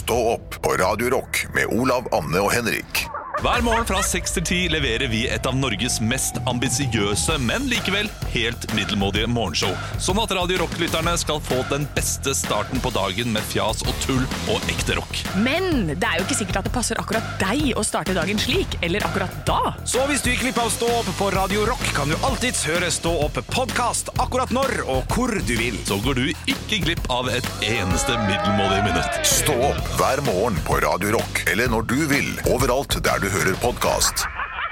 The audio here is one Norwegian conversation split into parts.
Stå opp på Radio Rock med Olav, Anne og Henrik. Hver morgen fra 6 til 10 leverer vi et av Norges mest ambisiøse, men likevel helt middelmådige morgenshow. Sånn at Radio Rock-lytterne skal få den beste starten på dagen med fjas og tull og ekte rock. Men det er jo ikke sikkert at det passer akkurat deg å starte dagen slik, eller akkurat da. Så hvis du gikk glipp av Stå opp på Radio Rock, kan du alltids høre Stå opp podcast akkurat når og hvor du vil. Så går du ikke glipp av et eneste middelmådig minutt. Stå opp hver morgen på Radio Rock, eller når du vil, overalt der du hører podcast.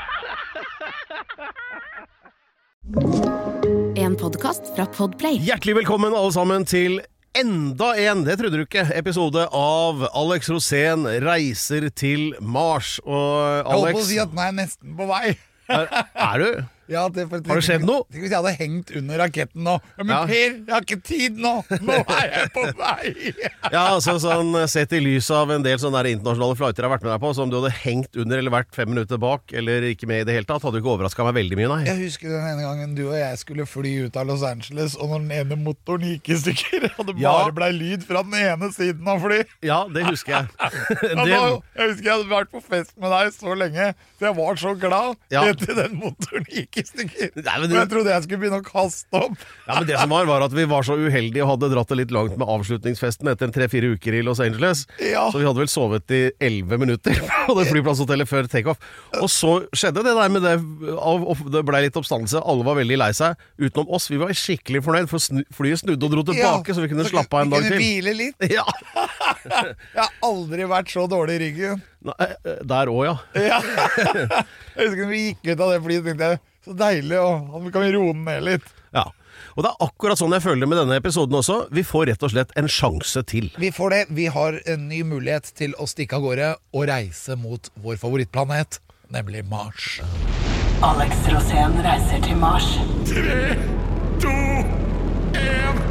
En podcast fra Podplay. Hjertelig velkommen alle sammen til enda en, det trodde du ikke, episode av Alex Rosén reiser til Mars. Og Jeg holdt Alex, på å si at den er nesten på vei. er du? Ja, Har det skjedd noe? Tenk hvis jeg hadde hengt under raketten nå. Ja, men Ja. Per, jeg har ikke tid nå. Nå er jeg på vei. Ja, altså sånn, sett i lys av en del sånne der internasjonale flighter jeg har vært med deg på, som du hadde hengt under eller vært 5 minutter bak, eller ikke med i det hele tatt, hadde du ikke overrasket meg veldig mye, nei. Jeg husker den ene gangen du og jeg skulle fly ut av Los Angeles, og når den ene motoren gikk i stykker, og det Ja. bare ble lyd fra den ene siden av fly. Ja, det husker jeg. Jeg husker jeg hadde vært på fest med deg så lenge, så jeg var så glad Ja. etter den motoren gikk i stykker. Nei, men Og du- jeg trodde jeg skulle begynne å kaste opp. Ja, men det som var at vi var så uheldige og hadde dratt det litt langt med avslutningsfesten etter 3-4 uker i Los Angeles. Ja. Så vi hadde vel sovet i 11 minutter på det flyplasshotellet før take-off. Og så skjedde det der med det, det ble litt oppstandelse. Alle var veldig lei seg, utenom oss. Vi var skikkelig fornøyd, for flyet snudde og dro tilbake, så vi kunne slappe av en dag Vi kunne til. hvile litt. Ja, Jeg har aldri vært så dårlig i ryggen. Nei, der også, ja. Ja. Jeg husker når vi gikk ut av det flyet, tenkte jeg, så deilig, og kan vi roe den ned litt. Ja. Og det er akkurat sånn jeg føler det med denne episoden også. Vi får rett og slett en sjanse til. Vi får det. Vi har en ny mulighet til å stikke av gårde og reise mot vår favorittplanet, nemlig Mars. Alex Rosén reiser til Mars. 3, 2, 1.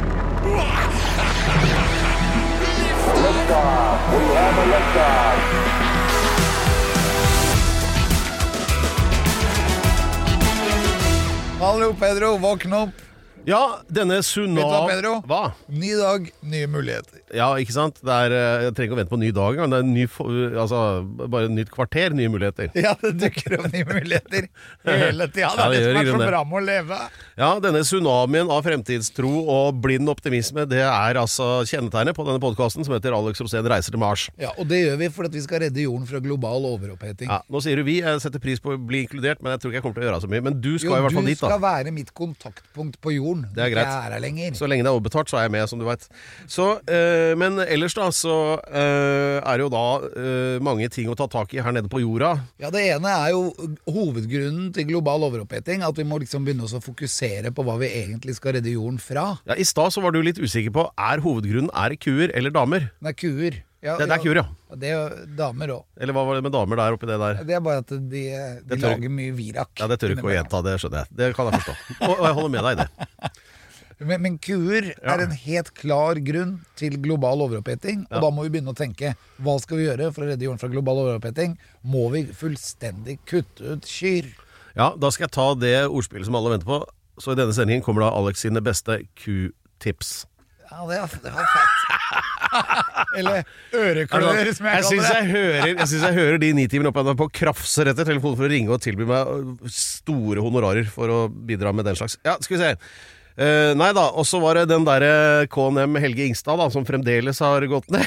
Hallo, Pedro. Våkn opp. Ja, denne Vet du hva, Pedro? Hva? Ny dag, nye muligheter. Ja, ikke sant? Det er, jeg trenger ikke å vente på en ny dag, men det er en ny, bare et nytt kvarter, nye muligheter. Ja, det dukker opp nye muligheter hele tiden. Det Ja, er det det gjør som er i grunnen så det. bra med å leve. Ja, denne tsunamien av fremtidstro og blind optimisme, det er altså kjennetegnet på denne podcasten som heter Alex Rosén reiser til Mars. Ja, og det gjør vi for at vi skal redde jorden fra global overoppheting. Ja, nå sier du vi, jeg setter pris på å bli inkludert, men jeg tror ikke jeg kommer til å gjøre så mye. Men du skal Jo, i hvert fall du dit da. skal være mitt kontaktpunkt på jorden. Det er greit. Jeg er her lenger. Så lenge det er overbetalt, så er jeg med, som du vet. Så, men ellers da, så er det jo da mange ting å ta tak i her nede på jorda. Ja, det ene er jo hovedgrunnen til global overoppheting, at vi må liksom begynne oss å fokusere på hva vi egentlig skal redde jorden fra. Ja, i stad så var du litt usikker på, er hovedgrunnen er det kuer eller damer? Det er kuer. Ja, Det er kuer, ja. Det er damer også. Eller hva var det med damer der oppi det der? Det er bare at de tør- lager mye virak. Ja, det tør du ikke å gjenta, det skjønner jeg. Det kan jeg forstå. Og jeg holder med deg i det. Men kuer Ja. er en helt klar grunn til global overoppheting, og Ja. da må vi begynne å tenke, hva skal vi gjøre for å redde jorden fra global overoppheting? Må vi fullstendig kutte ut kyr? Ja, da skal jeg ta det ordspillet som alle venter på. Så i denne sendingen kommer da Alex sine beste Q-tips. Ja, det var fett. Eller øreklør, som jeg kaller det. Jeg synes jeg hører de nitimene oppe på krafser etter telefonen for å ringe og tilby meg store honorarer for å bidra med den slags. Ja, skal vi se. Nei da, og så var det den der KNM Helge Ingstad da, som fremdeles har gått ned.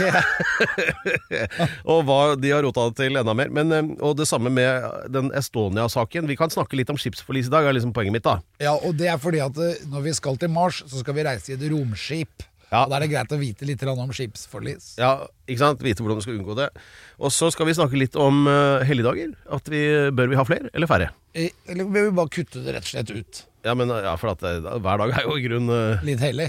Og hva de har rotet til enda mer. Men, og det samme med den Estonia-saken. Vi kan snakke litt om skipsforlis i dag, er liksom poenget mitt da. Ja, og det er fordi at når vi skal til Mars, så skal vi reise i et romskip. Ja. Og da er det greit å vite litt om skipsforlis. Ja, ikke sant? Vite hvordan du skal unngå det. Og så skal vi snakke litt om helligdager. At bør vi ha flere eller færre? Eller vil vi bare kutte det rett og slett ut? Ja, men ja, for at hver dag er jo i grunn Litt hellig.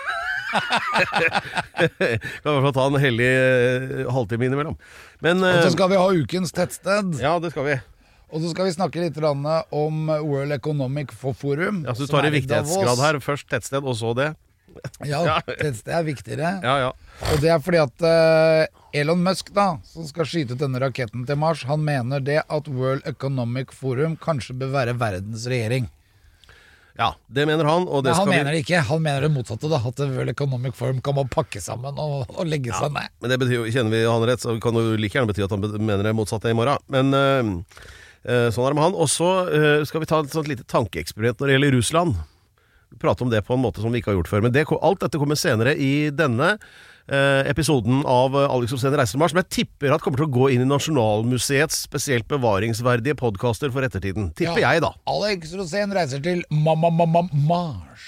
kan i hvert fall ta en hellig halvtime innimellom. Men Og så skal vi ha ukens tettsted. ja, det skal vi. Og så skal vi snakke litt om World Economic Forum. Ja, så du som tar er i viktighetsgrad Davos. her. Først tettsted, og så det. Ja, tettsted er viktigere. Ja, ja. Og det er fordi at Elon Musk, da, som skal skyte ut denne raketten til Mars, han mener det at World Economic Forum kanskje bør være verdens regjering. Ja, det mener han, og det Nei, han skal mener det ikke. Han mener det motsatte, da. At det vel economic form kan man pakke sammen og legge seg ned. Men det betyr jo, kjenner vi han rett, så kan det jo like gjerne bety at han mener det motsatte i morgen. Men sånn er det med han. Og så skal vi ta et sånt lite tankeeksperiment når det gjelder Russland. Vi prater om det på en måte som vi ikke har gjort før. Men alt dette kommer senere i denne episoden av Alex Rosén reiser til Mars, som jeg tipper at kommer til å gå inn i Nasjonalmuseets spesielt bevaringsverdige podcaster for ettertiden. Tipper jeg, da. Alex Rosén reiser til Mars.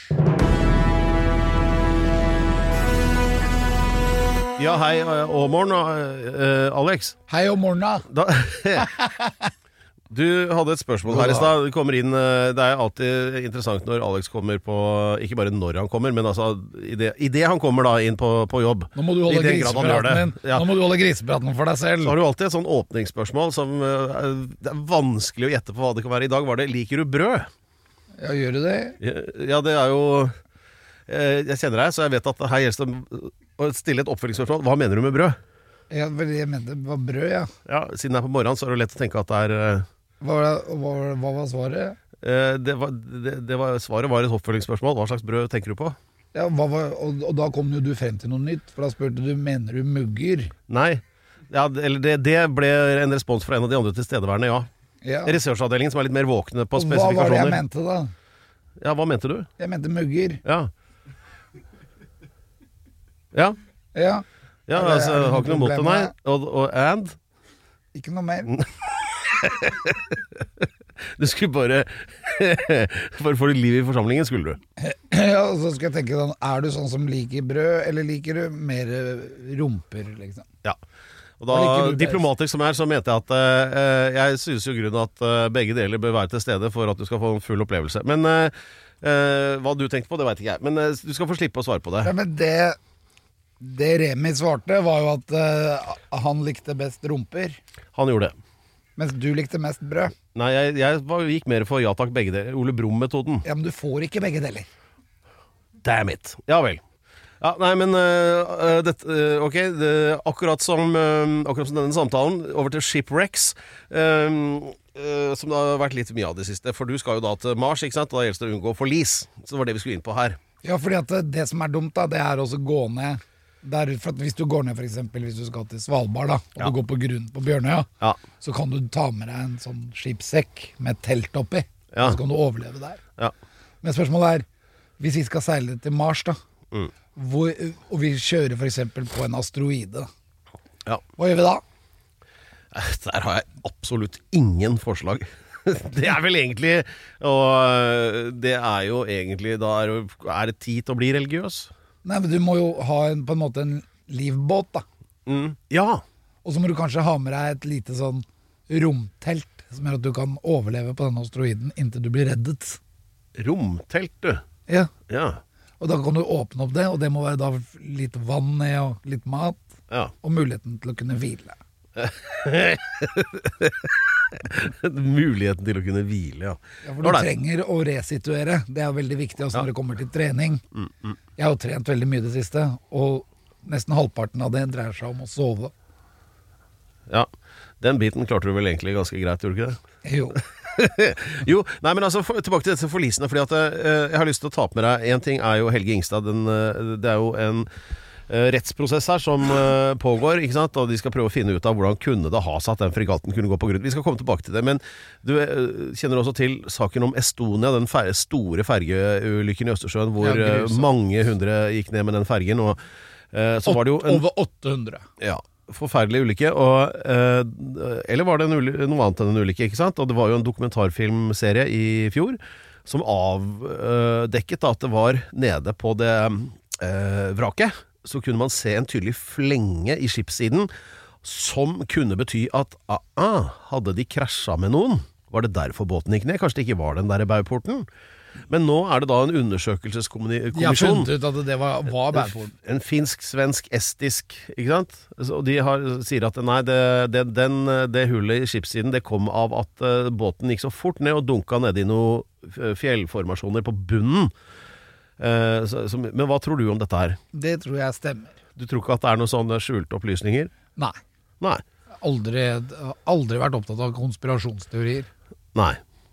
Ja, hei og morgen, Alex. Hei og morna. Du hadde et spørsmål her i stad. Det kommer inn, det er alltid interessant når Alex kommer på, ikke bare når han kommer, men altså i det han kommer da inn på jobb. Nå må du holde grisepraten din. Nå må du holde grisepraten for deg selv. Så har du alltid et sånn åpningsspørsmål som det er vanskelig å gjette på hva det kan være. I dag var det, liker du brød? Ja, gjør du det? Ja, det er jo jeg kjenner deg, så jeg vet at her gjelder det å stille et oppfølgingsspørsmål. Hva mener du med brød? Ja, jeg mente det var brød, ja. Ja, siden det er på morgenen så er det lett å tenke at det er Hva var svaret? Svaret var et oppfølgingsspørsmål. Hva slags brød tenker du på? Ja, og da kom jo du frem til noe nytt, for da spurte du, mener du mugger? Nei, ja, eller det ble en respons fra en av de andre tilstedeværende, ja. Ressursavdelingen som er litt mer våkne på spesifikasjoner. Hva var det jeg mente da? Ja, hva mente du? Jeg mente mugger. Ja. Ja, altså, jeg har ikke noe mot det, nei. Og Ikke noe mer. Du skulle bare for å få litt liv i forsamlingen, skulle du. Ja, og så skal jeg tenke sånn, er du sånn som liker brød, eller liker du mer rumper, liksom? Ja, og da, diplomatisk som så mente jeg at jeg synes jo grunnen at begge deler bør være til stede for at du skal få en full opplevelse. Men hva du tenkte på, det vet ikke jeg. Men du skal få slippe å svare på det. Ja, men det Remi svarte var jo at han likte best rumper. Han gjorde det. Mens du likte mest brød. Nei, jeg gikk mer for ja takk begge deler. Ole Brumm-metoden. Ja, men du får ikke begge deler. Damn it. Ja vel. Ja, nei, men ok, akkurat som denne samtalen, over til Shipwrecks, som det har vært litt mye av det siste. For du skal jo da til Mars, ikke sant? Og da gjelder det å unngå forlis. Så det var det vi skulle inn på her. Ja, fordi at det som er dumt da, det er også å gå ned der, for at hvis du går ned for eksempel, hvis du skal til Svalbard da, og du går på grunn på Bjørnøya, så kan du ta med deg en sånn skipssekk med telt oppi, så kan du overleve der. Men spørsmålet er, hvis vi skal seile til Mars da, og vi kjører for eksempel på en asteroide, hva gjør vi da? Der har jeg absolutt ingen forslag. Det er vel egentlig, og det er jo egentlig, da er det tid til å bli religiøs. Nei, men du må jo ha på en måte en livbåt da. Ja. Og så må du kanskje ha med deg et lite sånn romtelt, som gjør at du kan overleve på denne asteroiden inntil du blir reddet. Romtelt, du? Ja. Ja. Og da kan du åpne opp det, og det må være da litt vann ned og litt mat, og muligheten til å kunne hvile. Muligheten til å kunne hvile, ja, for du trenger å resituere. Det er veldig viktig også når det kommer til trening. Jeg har jo trent veldig mye det siste, og nesten halvparten av det dreier seg om å sove. Ja, den biten klarte du vel egentlig ganske greit, gjorde du ikke det? Jo. Jo, nei, men altså tilbake til dette forlisene, fordi at jeg har lyst til å ta med deg. En ting er jo Helge Ingstad, det er jo en rettsprosess her som pågår, ikke sant? Og de skal prøve å finne ut av hvordan kunne det ha seg at den fregatten kunne gå på grunn. Vi skal komme tilbake til det, men du kjenner også til saken om Estonia, den store fergeulykken i Østersjøen, hvor mange hundre gikk ned med den fergen, og så var det jo over 800. Ja, forferdelig ulykke, eller var det noe annet enn en ulykke, ikke sant? Og det var jo en dokumentarfilmserie i fjor som avdekket at det var nede på det vraket, så kunne man se en tydelig flenge i skipssiden som kunne bety at hadde de krasjet med noen? Var det derfor båten gikk ned? Kanskje det ikke var den der bauporten? Men nå er det da en undersøkelseskommisjon. De har funnet ut at det var bauporten. En finsk, svensk, estisk, ikke sant? Og de sier at nei, det hullet i skipssiden, det kom av at båten gikk så fort ned og dunket ned i noen fjellformasjoner på bunnen. Men hva tror du om dette her? Det tror jeg stemmer. Du tror ikke at det er noen sånne skjulte opplysninger? Nei. Nei. Aldri vært opptatt av konspirasjonsteorier. Nei.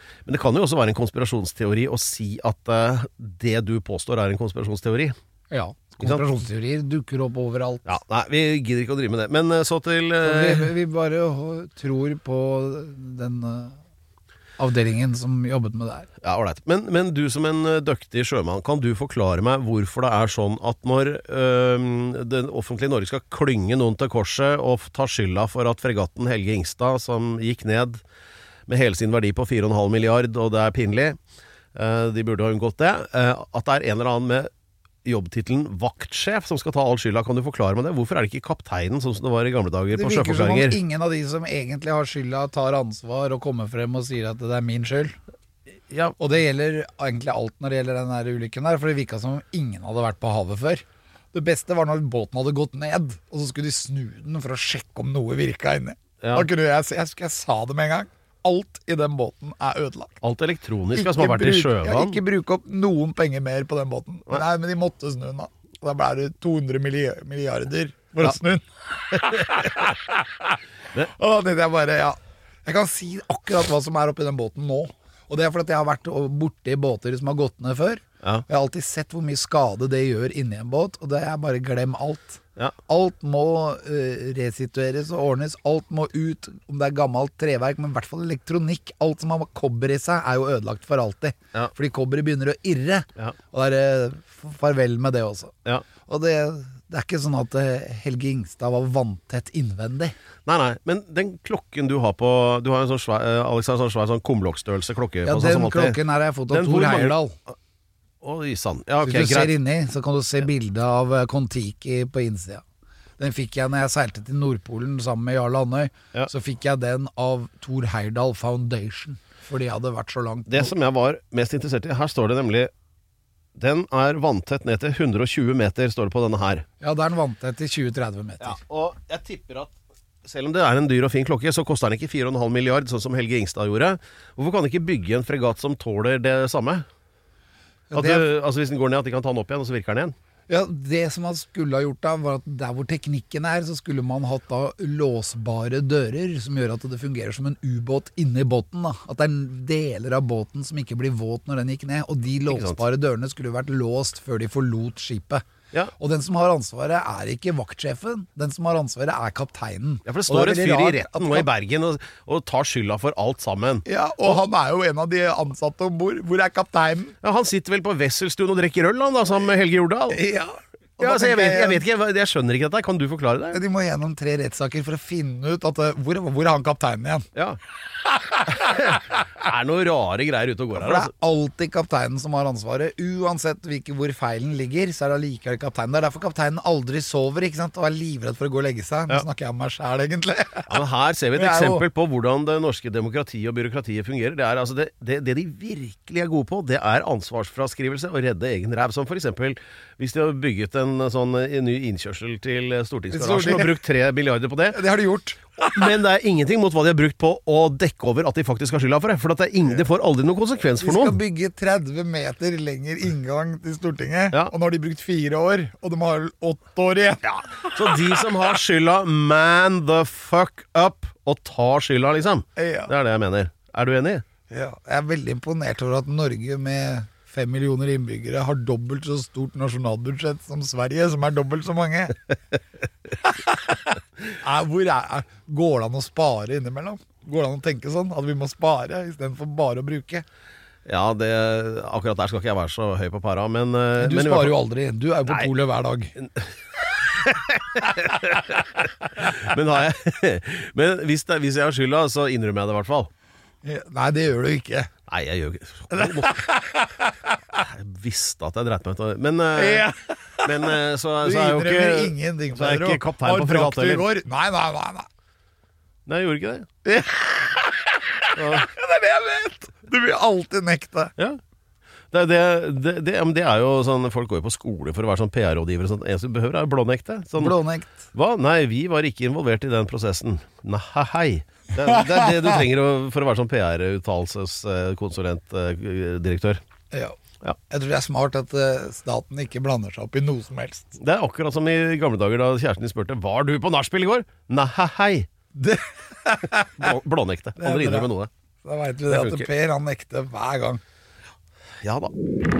Men det kan jo også være en konspirasjonsteori å si at det du påstår er en konspirasjonsteori. Ja, konspirasjonsteorier dukker opp overalt. Ja, nei, vi gidder ikke å drive med det. Men så til... Vi bare tror på den avdelingen som jobbet med det her. Ja, alright. Men du som en dyktig sjømann, kan du forklare meg hvorfor det er sånn at når den offentlige Norge skal klynge noen til korset og ta skylda for at fregatten Helge Ingstad, som gikk ned med hele sin verdi på 4,5 milliard, og det er pinlig, de burde ha unngått det, at det er en eller annen med jobbtitlen vaktsjef som skal ta all skylda. Kan du forklare meg det? Hvorfor er det ikke kapteinen sånn som det var i gamle dager på sjøforklaringer? Det virker som om ingen av de som egentlig har skylda tar ansvar og kommer frem og sier at det er min skyld. Ja. Og det gjelder egentlig alt når det gjelder den her ulykken der, for det virket som om ingen hadde vært på havet før. Det beste var når båten hadde gått ned, og så skulle de snu den for å sjekke om noe virket inne. Ja. Da kunne jeg sa det med en gang. Alt i den båten er ødelagt. Alt elektronisk som har vært i sjøvann. Ikke bruke opp noen penger mer på den båten. Nei, men de måtte snu den da. Da ble det 200 milliarder for å snu den. Og da tenkte jeg bare, jeg kan si akkurat hva som er oppi den båten nå. Og det er fordi jeg har vært borte i båter som har gått ned før. Ja. Jeg har alltid sett hvor mye skade det gjør inni en båt, og det er bare glem alt. Ja. Alt må resitueres og ordnes, alt må ut, om det er gammelt treverk, men i hvert fall elektronikk. Alt som har kobber i seg er jo ødelagt for alltid. Ja. Fordi kobberet begynner å irre, og det er farvel med det også. Ja. Og det er ikke sånn at Helge Ingstad var vanntett innvendig. Nei, men den klokken du har på, du har en sånn svær, Alex har en sånn svær sånn kumlokkstørrelse klokke på. Ja, den klokken her har jeg fått av Tor Heyerdahl. Oi, sann. Ja, okay, hvis du ser inni, så kan du se bildet av Kon-Tiki på innsida. Den fikk jeg når jeg seilte til Nordpolen sammen med Jarl Andøy. Ja. Så fikk jeg den av Tor Heyerdahl Foundation, fordi jeg hadde vært så langt. Det som jeg var mest interessert i, her står det nemlig, den er vanntett ned til 120 meter, står det på denne her. Ja, det er den vanntett til 20-30 meter. Ja, og jeg tipper at selv om det er en dyr og fin klokke, så koster den ikke 4,5 milliard, sånn som Helge Ingstad gjorde. Hvorfor kan de ikke bygge en fregatt som tåler det samme? Altså hvis den går ned, at de kan ta den opp igjen, og så virker den igjen? Ja, det som man skulle ha gjort da, var at der hvor teknikken er, så skulle man hatt da låsbare dører, som gjør at det fungerer som en ubåt inne i båten da. At det er deler av båten som ikke blir våt når den gikk ned, og de låsbare dørene skulle vært låst før de forlot skipet. Ja. Og den som har ansvaret er ikke vaktsjefen, den som har ansvaret er kapteinen. Ja, for det står en fyr i retten nå i Bergen og tar skylda for alt sammen. Ja, og han er jo en av de ansatte ombord. Hvor er kapteinen? Ja, han sitter vel på Wesselstuen og drikker øl han da, sammen med Helge Jordal. Ja. Ja, altså, jeg vet ikke, jeg skjønner ikke dette. Kan du forklare det? De må gjennom 3 rettssaker for å finne ut at hvor er han kapteinen igjen? Ja. Det er noen rare greier ute og går her. For det er alltid kapteinen som har ansvaret. Uansett hvor feilen ligger, så er det allikevel kapteinen. Det er derfor kapteinen aldri sover, ikke sant? Og er livredd for å gå og legge seg. Nå snakker jeg om meg selv, egentlig. Ja, men her ser vi et eksempel på hvordan det norske demokratiet og byråkratiet fungerer. Det er altså det de virkelig er gode på, det er ansvarsfraskrivelse og redde egen ræv. Som for eksempel hvis de har bygget en sånn ny innkjørsel til stortingsgarasjen og brukt 3 milliarder på det. Det har de gjort. Men det er ingenting mot hva de har brukt på å dekke over at de faktisk har skylda for det. For det får aldri noen konsekvens for noen. De skal bygge 30 meter lenger inngang til Stortinget, og nå har de brukt 4 år, og de har 8 år igjen. Ja. Så de som har skylda, man the fuck up, og tar skylda, liksom. Ja. Det er det jeg mener. Er du enig? Ja, jeg er veldig imponert over at Norge med 5 millioner innbyggere har dobbelt så stort nasjonalbudsjett som Sverige, som er dobbelt så mange. Går det an å spare innimellom? Går det an å tenke sånn at vi må spare i stedet for bare å bruke? Ja, akkurat der skal ikke jeg være så høy på para, men du sparer jo aldri. Du er jo på polet hver dag. Men hvis jeg har skylda, så innrømmer jeg det i hvert fall. Nei, det gjør du ikke. Nei, jeg gjør ikke. Jeg visste at jeg dreit meg ut. Men så er jeg jo ikke, så er jeg ikke kaptein på fregatt heller. Nei. Nei, jeg gjorde ikke det. Det er det jeg vet. Du vil alltid nekte. Ja. Det er jo sånn, folk går jo på skole for å være sånn PR-rådgiver og sånn. En som behøver er blånekte. Sånn, blånekt. Hva? Nei, vi var ikke involvert i den prosessen. Nei. Det er det du trenger for å være sånn PR-uttalelseskonsulent, direktør. Ja. Jeg tror det er smart at staten ikke blander seg opp i noe som helst. Det er akkurat som i gamle dager da kjæresten din spurte: var du på nachspiel i går? Nei. Blånekte. Aldri innrømme noe. Da vet vi det at Per han nekter hver gang. Ja da.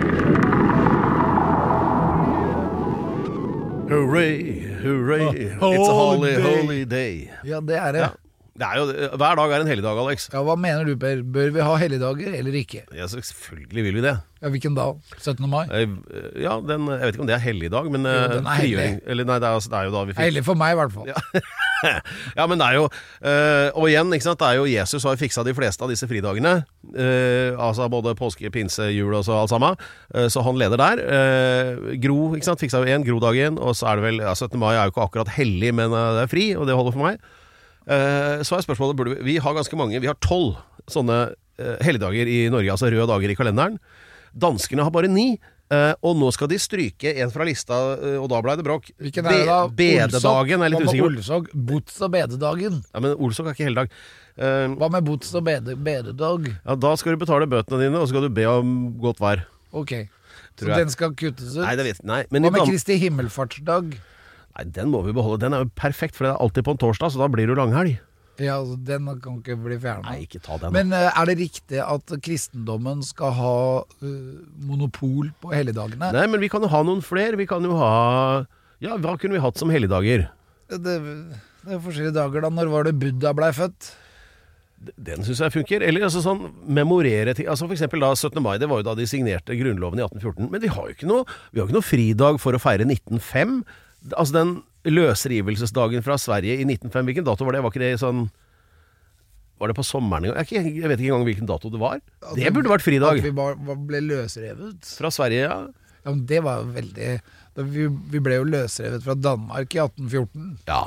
Hooray, hooray, it's a holy day. Ja, det er det. Ja. Det er jo, hver dag er en helligdag, Alex. Ja, hva mener du, Per? Bør vi ha helligdager eller ikke? Ja, selvfølgelig vil vi det. Ja, hvilken dag? 17. mai? Ja, jeg vet ikke om det er helligdag, men jo, den er hellig. Eller nei, det er jo da vi fikk... Hellig for meg i hvert fall. Ja. Ja, men det er jo og igjen, ikke sant, det er jo Jesus har fiksa de fleste av disse fridagene, altså både påske, pinse, jul og så alt sammen, så han leder der. Gro, ikke sant, fiksa jo en Grodagen, og så er det vel, ja, 17. mai er jo ikke akkurat hellig, men det er fri, og det holder for meg. Så er spørsmålet, vi har ganske mange, vi har 12 sånne helligdager i Norge, altså røde dager i kalenderen. Danskene har bare 9, og nå skal de stryke en fra lista, og da ble det bråk. Hvilken er det da? Bededagen er litt usikker. Hva med Olsok? Bots- og bededagen? Ja, men Olsok er ikke helligdag. Hva med bots- og bededag? Ja, da skal du betale bøtene dine, og så skal du be om godt vær. Ok, så den skal kuttes ut? Nei, det vet jeg. Nei, men hva med Kristi himmelfartsdag? Nei, den må vi beholde. Den er jo perfekt, for det er alltid på en torsdag, så da blir det jo langhelg. Ja, altså, den kan ikke bli fjernet. Nei, ikke ta den. Men er det riktig at kristendommen skal ha monopol på helligdagene? Nei, men vi kan jo ha noen flere. Vi kan jo ha... Ja, hva kunne vi hatt som helligdager? Det er forskjellige dager da. Når var det Buddha ble født? Den synes jeg funker. Eller altså sånn memorere ting. Altså for eksempel da 17. mai, det var jo da de signerte grunnloven i 1814. Men vi har jo ikke noe fridag for å feire 1905. Altså den løsrivelsesdagen fra Sverige i 1905, hvilken dato var det? Var ikke det sånn... Var det på sommeren? Jeg vet ikke engang hvilken dato det var. Det burde vært fridag. At vi ble løsrevet? Fra Sverige, ja. Ja, men det var jo veldig... Vi ble jo løsrevet fra Danmark i 1814. Ja.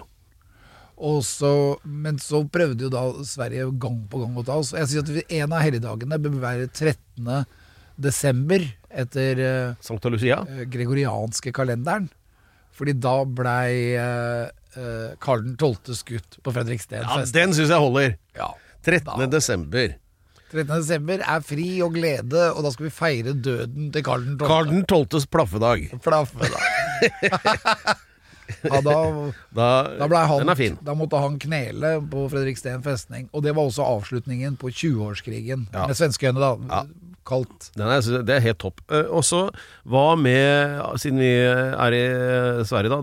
Men så prøvde jo da Sverige gang på gang å ta oss. Jeg sier at en av helligdagene bør være 13. desember etter Sankta Lucia? Gregorianske kalenderen. Fordi da blei Karl 12. skutt på Fredriksten. Ja, den synes jeg holder. Ja, 13. desember. 13. desember er fri og glede, og da skal vi feire døden til Karl 12. Karl 12. plaffedag. Ja, da ble han, den er fin. Da måtte han knele på Fredriksten festning. Og det var også avslutningen på 20-årskrigen. Ja. Med svenskøyene da. Ja. Kaldt. Det er helt topp. Og så hva med, siden vi er i Sverige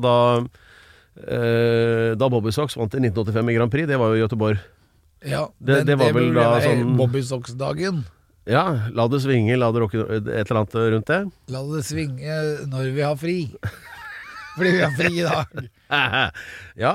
da Bobby Sox vant i 1985 i Grand Prix, det var jo i Göteborg. Ja, det var vel da sånn Bobby Sox-dagen. Ja, la det svinge, la det rocke, et eller annet rundt det. La det svinge når vi har fri. Fordi vi har fri i dag. Ja,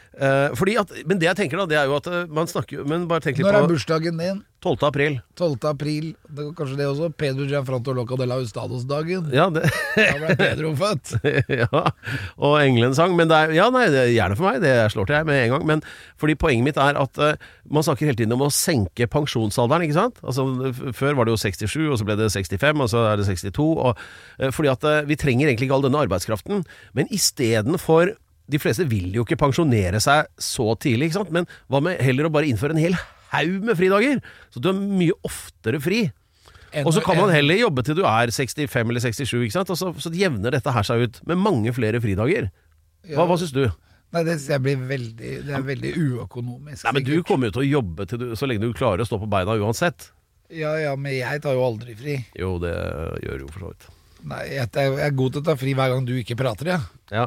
men det jeg tenker da, det er jo at man snakker, men bare tenk litt på... Når er bursdagen din? 12. april. 12. april, det var kanskje det også. Pedro Gianfranco Loca de la Hustados-dagen. Ja, Da ble Pedro født. Ja, og Englen sang. Men det er gjerne for meg, det slår til jeg med en gang. Men fordi poenget mitt er at man snakker hele tiden om å senke pensjonsalderen, ikke sant? Altså, før var det jo 67, og så ble det 65, og så er det 62. Fordi at vi trenger egentlig ikke all denne arbeidskraften. Men i stedet for... De fleste vil jo ikke pensjonere seg så tidlig, ikke sant? Men hva med heller å bare innføre en hel haug med fridager? Så du er mye oftere fri. Og så kan man heller jobbe til du er 65 eller 67, ikke sant? Og så jevner dette her seg ut med mange flere fridager. Hva synes du? Nei, det blir veldig uøkonomisk. Nei, men du kommer jo til å jobbe så lenge du klarer å stå på beina uansett. Ja, men jeg tar jo aldri fri. Jo, det gjør jo for så vidt. Nei, jeg er god til å ta fri hver gang du ikke prater, ja. Ja.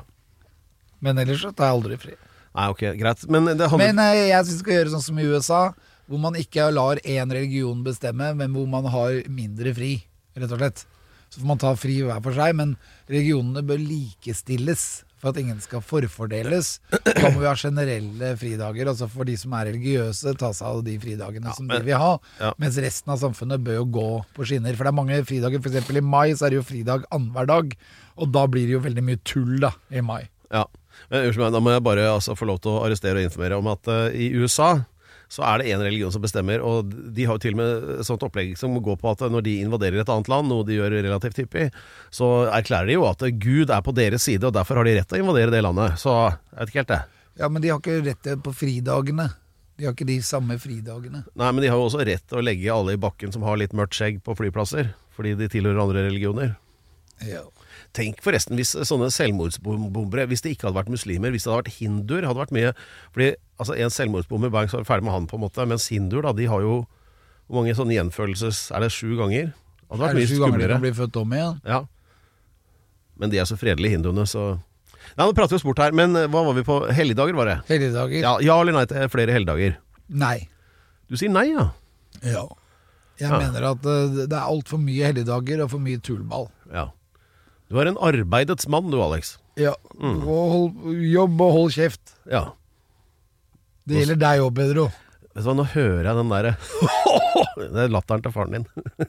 Men ellers så tar jeg aldri fri. Nei, ok, greit. Men jeg synes vi skal gjøre sånn som i USA, hvor man ikke lar en religion bestemme, men hvor man har mindre fri, rett og slett. Så får man ta fri hver for seg, men religionene bør likestilles for at ingen skal forfordeles. Da må vi ha generelle fridager, altså for de som er religiøse, ta seg av de fridagene som de vil ha, mens resten av samfunnet bør jo gå på skinner. For det er mange fridager, for eksempel i mai så er det jo fridag annenhver dag, og da blir det jo veldig mye tull da, i mai. Ja, men da må jeg bare få lov til å arrestere og informere om at i USA så er det en religion som bestemmer, og de har jo til og med sånt opplegg som går på at når de invaderer et annet land, noe de gjør relativt hyppig, så erklærer de jo at Gud er på deres side, og derfor har de rett til å invadere det landet. Så jeg vet ikke helt det. Ja, men de har ikke rett til på fridagene. De har ikke de samme fridagene. Nei, men de har jo også rett til å legge alle i bakken som har litt mørkt skjegg på flyplasser, fordi de tilhører andre religioner. Ja. Tenk forresten hvis sånne selvmordsbombere, hvis det ikke hadde vært muslimer, hvis det hadde vært hinduer, hadde vært mye, fordi altså, en selvmordsbomber, så er det ferdig med han på en måte, mens hinduer da, de har jo Hvor mange sånne gjenfølelses... det 7 ganger? Det hadde vært det mye 7 ganger de skumlere. kan bli født om igjen? Ja. Men de så fredelige hinduene, så... Nei, nå prater vi sport her, men hva var vi på? Helligdager var det? Helligdager? Ja eller nei til flere helligdager? Nei. Du sier nei, ja? Ja. Jeg mener at det alt for mye helligdager og for mye tullball. Ja. Du er en arbeidets mann, du, Alex. Ja. Jobb og hold kjeft. Ja. Det gjelder deg også, Pedro. Vet du hva, nå hører jeg den der det latteren til faren din.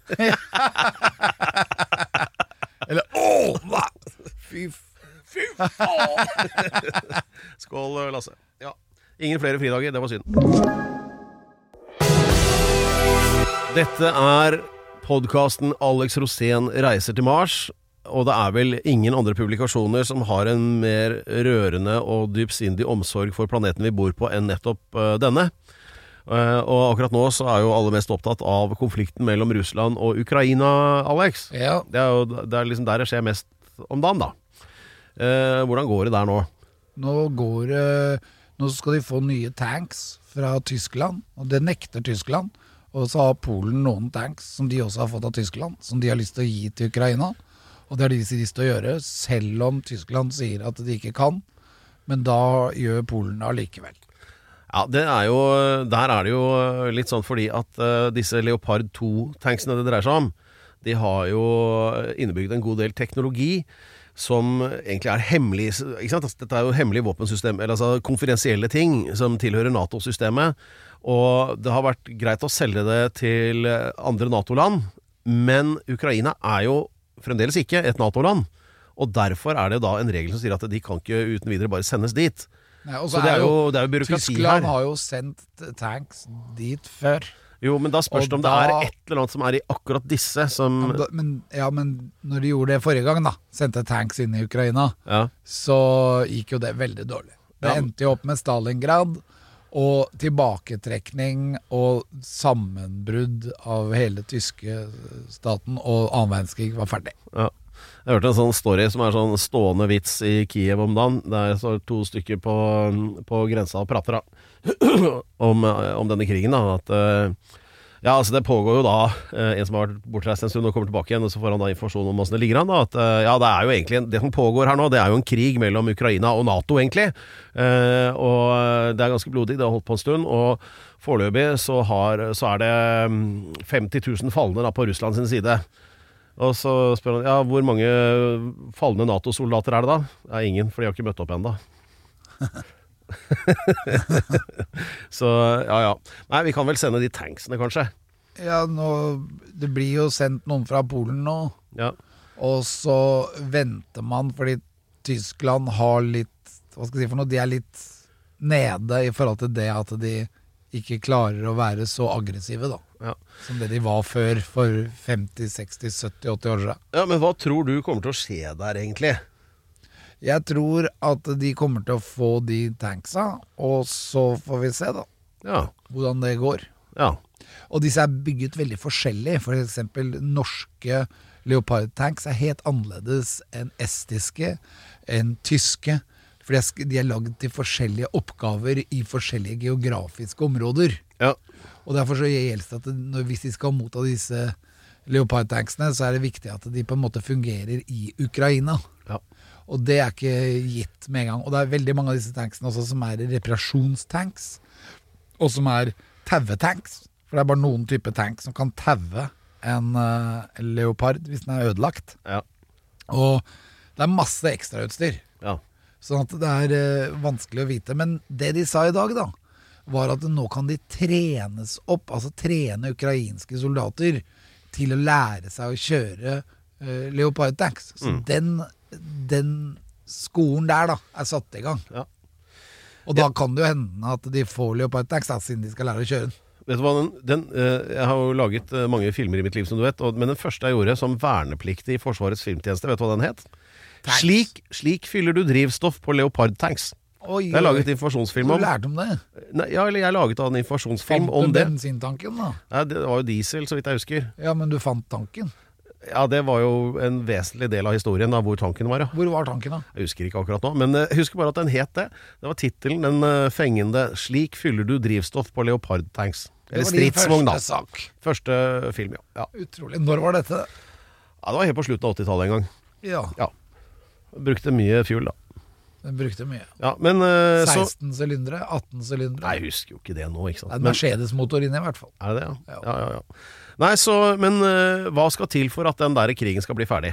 Eller Fy Skål, Lasse. Ja. Ingen flere fridager, det var synd. Dette podcasten Alex Rosén reiser til Mars. Og det vel ingen andre publikasjoner som har en mer rørende og dypsindig omsorg for planeten vi bor på enn nettopp denne. Og akkurat nå så jo alle mest opptatt av konflikten mellom Russland og Ukraina, Alex. Ja. Det liksom der det skjer mest om dagen, da. Hvordan går det der nå? Nå skal de få nye tanks fra Tyskland, og det nekter Tyskland. Og så har Polen noen tanks som de også har fått av Tyskland, som de har lyst til å gi til Ukraina. Og det har de lyst til å gjøre, selv om Tyskland sier at de ikke kan. Men da gjør Polen det allikevel. Ja, der det jo litt sånn fordi at disse Leopard 2-tanksene det dreier seg om, de har jo innebygd en god del teknologi som egentlig hemmelig, ikke sant? Dette jo hemmelige våpensystem, eller altså konfidensielle ting som tilhører NATO-systemet, og det har vært greit å selge det til andre NATO-land, men Ukraina jo fremdeles ikke et NATO-land, og derfor det da en regel som sier at de kan ikke uten videre bare sendes dit. Nei, så det jo byråkrati Tyskland her. Har jo sendt tanks dit før. Jo, men da spørs det om det et eller annet som I akkurat disse som... Men når de gjorde det forrige gang da, sendte tanks inn I Ukraina, så gikk jo det veldig dårlig. Det endte jo opp med Stalingrad, og tilbaketrekning og sammenbrudd av hele tyske staten, og annen verdenskrig var ferdig. Ja. Jeg hørte en sånn story som sånn stående vits I Kiev om dagen. Det så 2 stykker på grensa og prater da om denne krigen da, at ja, altså det pågår jo da en som har vært bortreist en stund og kommer tilbake igjen, og så får han da informasjon om hvordan det ligger an da, at ja, det jo egentlig det som pågår her nå, det jo en krig mellom Ukraina og NATO egentlig, og det ganske blodig, det har holdt på en stund, og foreløpig så det 50 000 falne da på Russland sin side. Og så spør han, ja, hvor mange falne NATO-soldater det da? Det ingen, for de har ikke møtt opp enda. Så, ja. Nei, vi kan vel sende de tanksene, kanskje? Ja, det blir jo sendt noen fra Polen nå. Ja. Og så venter man, fordi Tyskland har litt, hva skal jeg si for noe, de litt nede I forhold til det at de ikke klarer å være så aggressive da. Ja. Som det de var før for 50, 60, 70, 80 år siden. Ja, men hva tror du kommer til å skje der egentlig? Jeg tror at de kommer til å få de tanksa, og så får vi se da. Ja. Hvordan det går. Ja. Og disse bygget veldig forskjellig. For eksempel norske Leopard-tanks helt annerledes enn estiske, enn tyske. For de laget til forskjellige oppgaver I forskjellige geografiske områder. Ja. Og derfor så gjelder det at hvis de skal motta disse Leopard-tanksene, så det viktig at de på en måte fungerer I Ukraina. Ja. Og det ikke gitt med en gang. Og det veldig mange av disse tanksene også som reparasjonstanks, og som tauetanks. For det bare noen type tanks som kan taue en Leopard hvis den ødelagt. Ja. Og det masse ekstrautstyr. Ja. Sånn at det vanskelig å vite. Men det de sa I dag da, var at nå kan de trenes opp, altså trene ukrainske soldater til å lære seg å kjøre Leopard-tanks. Så den skolen der da, satt I gang. Ja. Og da kan det jo hende at de får Leopard-tanks da, siden de skal lære å kjøre den. Vet du hva, jeg har jo laget mange filmer I mitt liv som du vet, men den første jeg gjorde som vernepliktig I Forsvarets filmtjeneste, vet du hva den het? Slik fyller du drivstoff på Leopard-tanks. Jeg har laget informasjonsfilm om. Du lærte om det? Nei, ja, eller jeg laget en informasjonsfilm om det. Fant du bensintanken da? Nei, det var jo diesel, så vidt jeg husker. Ja, men du fant tanken? Ja, det var jo en vesentlig del av historien av hvor tanken var, ja. Hvor var tanken da? Jeg husker ikke akkurat nå, men jeg husker bare at den het det. Det var titelen, den fengende «Slik fyller du drivstoff på Leopard-tanks». Eller stridsvogn, da. Første sak. Første film, ja. Utrolig. Når var dette? Ja, det var helt på slutten av 80-tallet en gang. Ja. Brukte mye fuel, da. Den brukte mye. Ja, men 16 sylindere, 18 sylindere. Nei, jeg husker jo ikke det nå, ikke sant. Det er en Mercedes-motor inne i hvert fall. Er det det, ja? Nei, men hva skal til for at den der krigen skal bli ferdig?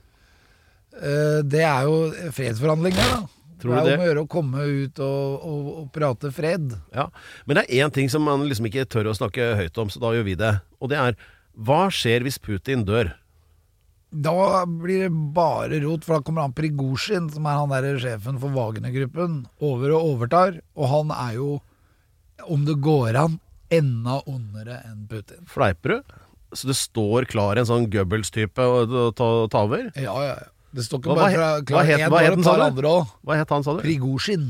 Det er jo fredsforhandlinger, da. Tror du det er det? om å gjøre å komme ut og prate fred. Ja, men det er en ting som man liksom ikke tør å snakke høyt om, så da gjør vi det. Og det er, hva skjer hvis Putin dør? Da blir det bare rot, for da kommer han Prigozhin, som er han der sjefen for Wagner-gruppen, over og overtar, og han er jo, om det går an, enda ondere enn Putin. Fleiper du? Så det står klar en sånn Goebbels-type å ta over? Ja. Det står ikke bare klar en hva het og et par andre også. Hva het han, sa du? Prigozhin.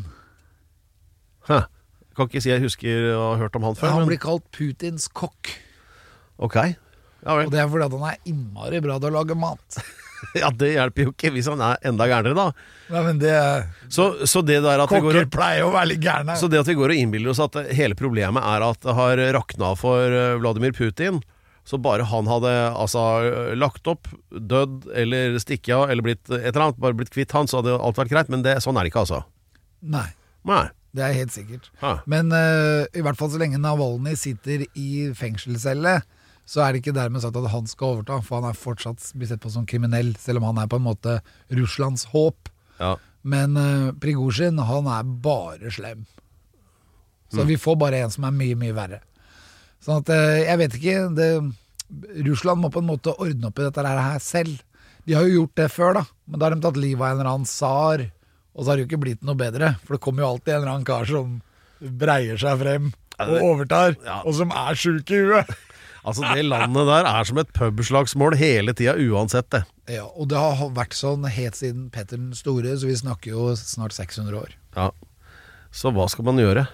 Kan ikke si jeg husker å ha hørt om han før. Han blir kalt Putins kokk. Ok, ja vel. Og det er fordi at han er innmari bra til å lage mat. Ja, det hjelper jo ikke hvis han er enda gærnere da. Nei, men det Så det der at vi går kokker pleier å være litt gærne. Så det at vi går og innbiller oss at hele problemet er at det har rakna for Vladimir Putin, så bare han hadde lagt opp, dødd eller stikket av eller blitt et eller annet, bare blitt kvitt han, så hadde alt vært greit, men sånn er det ikke altså. Nei, det er helt sikkert. Men i hvert fall så lenge Navalny sitter i fengselscelle, så er det ikke dermed sagt at han skal overta, for han er fortsatt blir sett på som kriminell, selv om han er på en måte Russlands håp. Ja. Men Prigozhin, han er bare slem. Så vi får bare en som er mye, mye verre. Sånn at jeg vet ikke, Russland må på en måte ordne opp i dette her selv. De har jo gjort det før da, men da har de tatt livet av en eller annen tsar, og så har det jo ikke blitt noe bedre, for det kommer jo alltid en eller annen kar som breier seg frem og overtar, og som er syk i huet. Altså det landet der er som et pubslagsmål hele tiden uansett det. Ja, og det har vært sånn helt siden Petter den Store, så vi snakker jo snart 600 år. Ja, så hva skal man gjøre?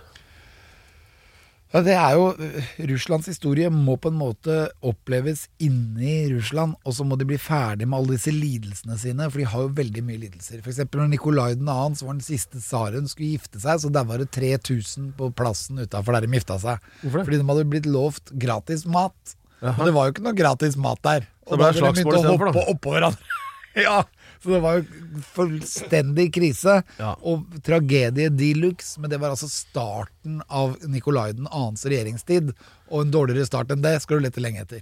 Ja, det er jo, Russlands historie må på en måte oppleves inne i Russland, og så må de bli ferdig med alle disse lidelsene sine, for de har jo veldig mye lidelser. For eksempel når Nikolai II, som var den siste tsaren, skulle gifte seg, så der var det 3000 på plassen utenfor der de gifta seg. Hvorfor det? Fordi de hadde blitt lovt gratis mat. Og det var jo ikke noe gratis mat der. Og da ville de begynne å hoppe oppå hverandre. Ja, så det var jo fullstendig krise og tragedie deluxe, men det var altså starten av Nikolai IIs regjeringstid, og en dårligere start enn det skal du lete lenge etter.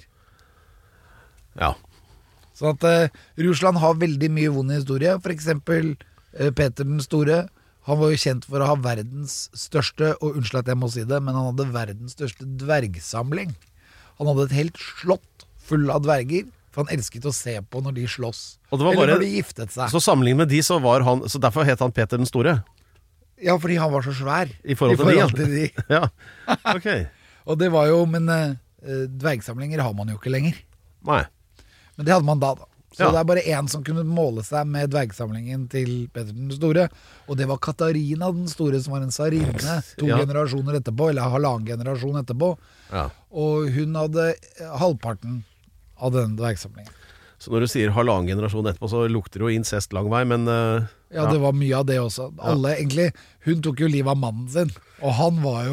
Ja. Så at Russland har veldig mye vond historie. For eksempel Peter den Store, han var jo kjent for å ha verdens største, og unnskyld at jeg må si det, men han hadde verdens største dvergsamling. Han hadde et helt slott full av dverger, for han elsket å se på når de slåss. Eller når de giftet seg. Så sammenlignet med de, så var han, så derfor het han Peter den Store? Ja, fordi han var så svær. I forhold til de? Ja, ok. Og det var jo, men dvergsamlinger har man jo ikke lenger. Nei. Men det hadde man da. Så det er bare en som kunne måle seg med dvergsamlingen til Peter den Store, og det var Katarina den Store, som var en sarinne 2 generasjoner etterpå, eller 1,5 generasjon etterpå. Ja. Og hun hadde halvparten av denne dvergsamlingen. Så når du sier 1,5 generasjon etterpå, så lukter det jo incest lang vei, men ja, det var mye av det også. Alle, egentlig, hun tok jo livet av mannen sin, og han var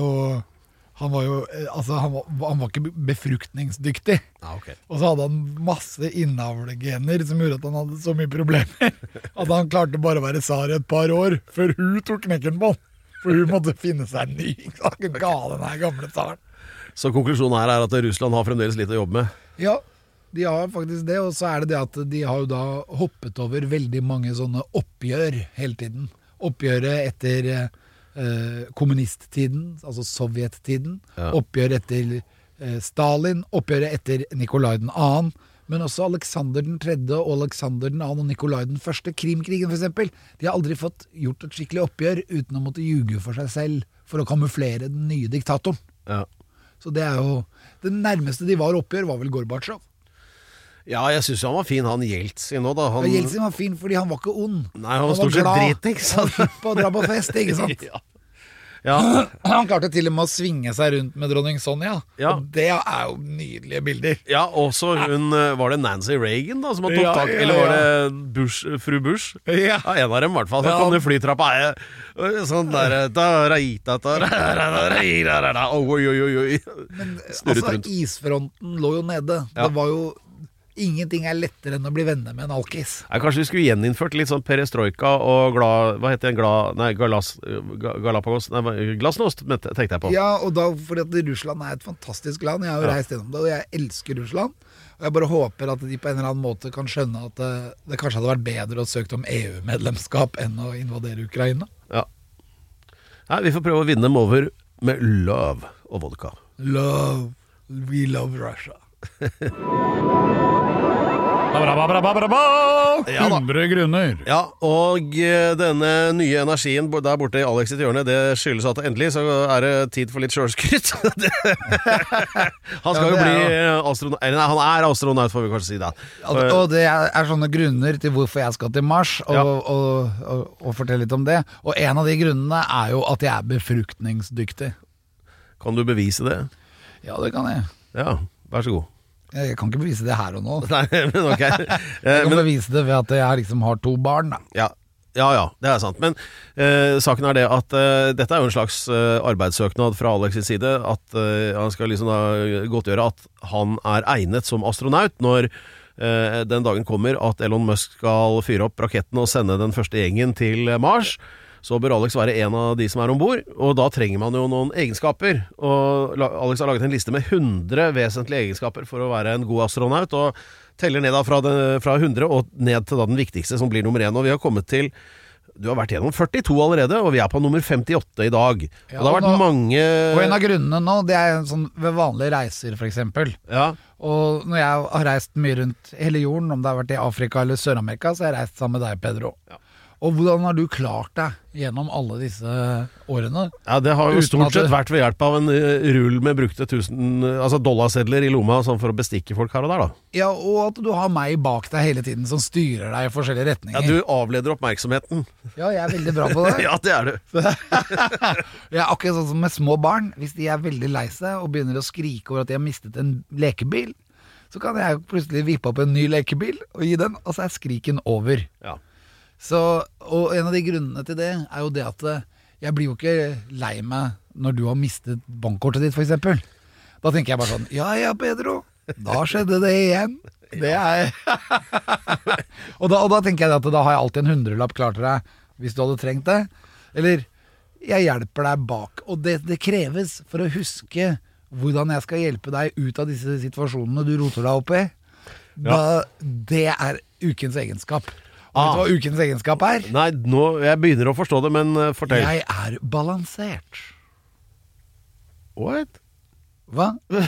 ikke befruktningsdyktig. Okay. Og så hadde han masse innavlegener som gjorde at han hadde så mye problemer at han klarte bare å være tsar i et par år før hun tok knekken på han. For hun måtte finne seg en ny. Ikke gale den her gamle tsaren. Så konklusjonen her er at Russland har fremdeles litt å jobbe med? Ja, de har faktisk det, og så er det at de har jo da hoppet over veldig mange sånne oppgjør hele tiden. Oppgjøret etter kommunisttiden, altså sovjettiden, oppgjør etter Stalin, oppgjøret etter Nikolai II, men også Alexander den 3. og Alexander den 2. og Nikolai den 1. Krimkrigen for eksempel. De har aldri fått gjort et skikkelig oppgjør uten å måtte ljuge for seg selv for å kamuflere den nye diktatoren. Ja. Så det er jo, det nærmeste de var oppgjør var vel Gorbatsjov. Ja, jeg synes han var fin, han Jeltsin nå da. Jeltsin var fin fordi han var ikke ond. Nei, han var stort sett drit, ikke sant? Han var på å dra på fest, ikke sant? Ja. Han klarte til og med å svinge seg rundt med dronning Sonja. Ja. Og det er jo nydelige bilder. Ja, også var det Nancy Reagan da som tok tak, eller var det fru Bush? Ja. En av dem i hvert fall. Så kom det flytrappa, sånn der oi. Men altså, isfronten lå jo nede. Det var jo ingenting er lettere enn å bli venner med en alkis. Kanskje vi skulle gjeninnført litt sånn perestrojka og Galapagos, glasnost, tenkte jeg på. Ja, og da, fordi at Russland er et fantastisk land. Jeg har jo reist gjennom det, og jeg elsker Russland. Og jeg bare håper at de på en eller annen måte kan skjønne at det kanskje hadde vært bedre å søke om EU-medlemskap enn å invadere Ukraina. Ja. Nei, vi får prøve å vinne dem over med love og vodka. Love, we love Russia. 100 grunner. Ja, og denne nye energien der borte i Alex sitt hjørne, det skyldes at endelig så er det tid for litt selvskrytt. Han skal jo bli astronaut, eller nei, han er astronaut, får vi kanskje si da. Og det er sånne grunner til hvorfor jeg skal til Mars, og fortelle litt om det. Og en av de grunnene er jo at jeg er befruktningsdyktig. Kan du bevise det? Ja, det kan jeg. Ja, vær så god. Jeg kan ikke bevise det her og nå. Nei, men ok. Jeg kan bevise det ved at jeg liksom har 2 barn da. Ja, det er sant. Men saken er det at dette er jo en slags arbeidssøknad fra Alex' side, at han skal liksom da godtgjøre at han er egnet som astronaut når den dagen kommer at Elon Musk skal fyre opp raketten og sende den første gjengen til Mars. Så bør Alex være en av de som er ombord, og da trenger man jo noen egenskaper. Og Alex har laget en liste med 100 vesentlige egenskaper for å være en god astronaut, og teller ned da fra 100 og ned til da den viktigste, som blir nummer 1. Og vi har kommet til, du har vært gjennom 42 allerede, og vi er på nummer 58 i dag. Og det har vært mange... Og en av grunnene nå, det er sånn ved vanlige reiser for eksempel. Ja. Og når jeg har reist mye rundt hele jorden, om det har vært i Afrika eller Sør-Amerika, så har jeg reist sammen med deg, Pedro. Ja. Og hvordan har du klart deg gjennom alle disse årene? Ja, det har jo stort sett vært ved hjelp av en rull med brukte dollarsedler i lomma sånn for å bestikke folk her og der da. Ja, og at du har meg bak deg hele tiden som styrer deg i forskjellige retninger. Ja, du avleder oppmerksomheten. Ja, jeg er veldig bra på det. Ja, det er du. Jeg er akkurat sånn som med små barn. Hvis de er veldig lei seg og begynner å skrike over at de har mistet en lekebil, så kan jeg plutselig vippe opp en ny lekebil og gi den, og så er skriken over. Ja. Så, og en av de grunnene til det er jo det at jeg blir jo ikke lei meg når du har mistet bankkortet ditt for eksempel. Da tenker jeg bare sånn, ja Pedro, da skjedde det igjen. Det er og da tenker jeg at da har jeg alltid en 100-lapp klar til deg hvis du hadde trengt det. Eller jeg hjelper deg bak. Og det kreves for å huske hvordan jeg skal hjelpe deg ut av disse situasjonene du roter deg opp i. Det er ukens egenskap. Vet du hva ukens egenskap er? Nei, jeg begynner å forstå det, men fortell. Jeg er balansert. What? Hva?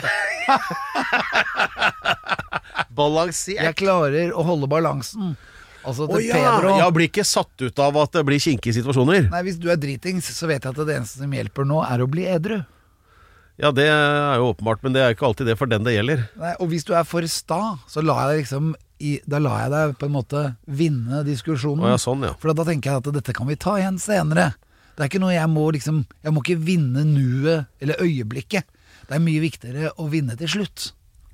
Balansert? Jeg klarer å holde balansen. Altså til Pedro. Jeg blir ikke satt ut av at det blir kinkige situasjoner. Nei, hvis du er dritings, så vet jeg at det eneste som hjelper nå er å bli edru. Ja, det er jo åpenbart, men det er ikke alltid det for den det gjelder. Nei, og hvis du er for sta, så lar jeg deg på en måte vinne diskusjonen. Ja, sånn, ja. For da tenker jeg at dette kan vi ta igjen senere. Det er ikke noe jeg må ikke vinne nuet eller øyeblikket. Det er mye viktigere å vinne til slutt.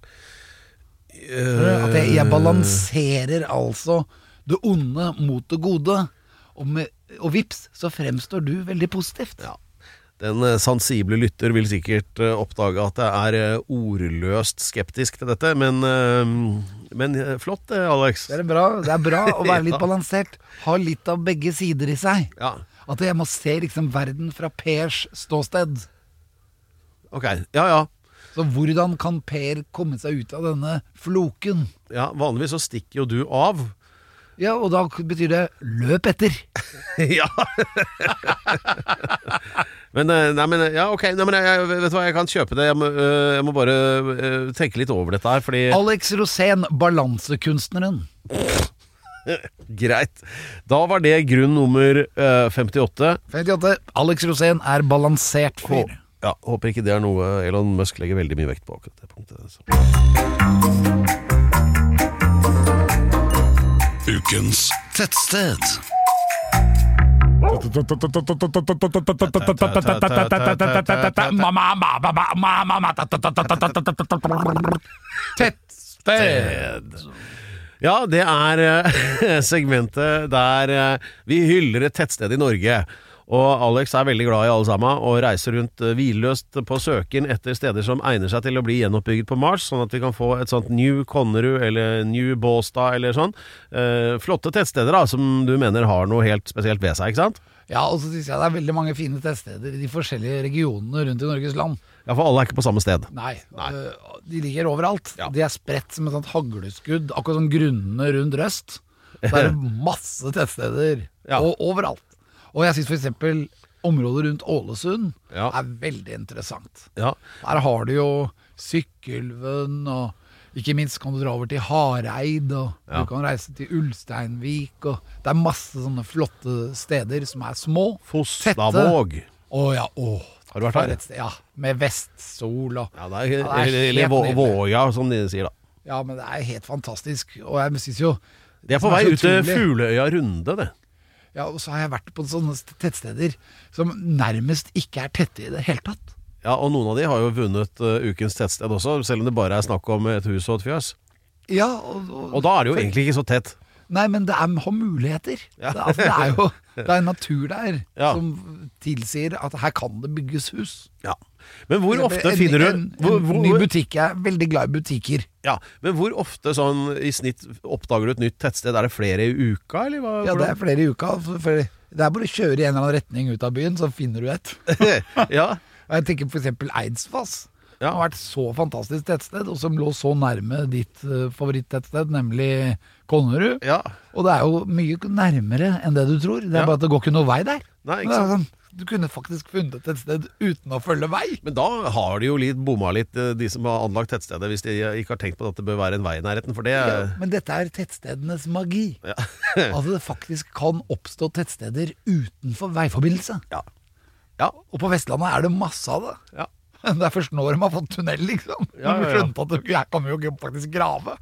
At jeg balanserer altså det onde mot det gode. Og vips, så fremstår du veldig positivt. Ja. Den sensible lytter vil sikkert oppdage at det er ordløst skeptisk til dette, men flott, Alex. Det er bra å være litt balansert. Ha litt av begge sider i seg. Ja. At jeg må se liksom verden fra Pers ståsted. Ok, ja. Så hvordan kan Per komme seg ut av denne floken? Ja, vanligvis så stikker jo du av. Ja, og da betyr det løp etter. Ja. Ok, vet du hva, jeg kan kjøpe det. Jeg må bare tenke litt over dette her, fordi Alex Rosén, balansekunstneren. Greit. Da var det grunn nummer 58. Alex Rosén er balansert fyr. Ja, håper ikke det er noe Elon Musk legger veldig mye vekt på akkurat det punktet. Ukens tettsted. Tettsted. Ja, det segmentet der vi hyller et tettsted i Norge. Og Alex veldig glad i alle sammen og reiser rundt hvileløst på søken etter steder som egner seg til å bli gjenoppbygget på Mars, sånn at vi kan få et sånt New Connerud eller New Båstad eller sånn. Flotte tettsteder da, som du mener har noe helt spesielt ved seg, ikke sant? Ja, og så synes jeg det veldig mange fine tettsteder i de forskjellige regionene rundt i Norges land. Ja, for alle ikke på samme sted. Nei. De ligger overalt. Ja. De spredt som et sånt hagleskudd, akkurat som grunnene rundt Røst. Så det masse tettsteder overalt. Og jeg synes for eksempel området rundt Ålesund veldig interessant. Ja. Der har du jo Sykkylven, og ikke minst kan du dra over til Hareid, og du kan reise til Ulsteinvik, og det masse sånne flotte steder som små, Fosnavåg. Har du vært der? Ja, med vestsol og eller Våja, som de sier da. Ja, men det helt fantastisk. Og jeg synes jo det på vei ut til Fugleøya Runde, det. Ja, og så har jeg vært på sånne tettsteder som nærmest ikke tette i det hele tatt. Ja, og noen av de har jo vunnet ukens tettsted også, selv om det bare snakk om et hus og et fjøs. Ja, og da det jo egentlig ikke så tett. Nei, men det har muligheter. Ja. Det natur der som tilsier at her kan det bygges hus. Ja. Men hvor ofte finner du en ny butikk? Jeg veldig glad i butikker. Ja, men hvor ofte sånn i snitt oppdager du et nytt tettsted? Det flere i uka, eller hva? Ja, det flere i uka. Det bare å kjøre i en eller annen retning ut av byen, så finner du et. Ja. Jeg tenker for eksempel Eidsfoss. Det har vært så fantastisk tettsted, og som lå så nærme ditt favoritt-tettsted, nemlig Konnerud. Ja. Og det jo mye nærmere enn det du tror. Det bare at det går ikke noe vei der. Nei, ikke sant? Du kunne faktisk funnet et sted uten å følge vei. Men da har de jo bomma litt, de som har anlagt tettstedet, hvis de ikke har tenkt på at det bør være en vei i nærheten, for det men dette tettstedenes magi. Ja. Altså det faktisk kan oppstå tettsteder utenfor veiforbindelse. Ja. Og på Vestlandet det masse av det. Ja. Det først når de har fått tunnel, liksom. Ja. Vi skjønte at her kan vi jo faktisk grave.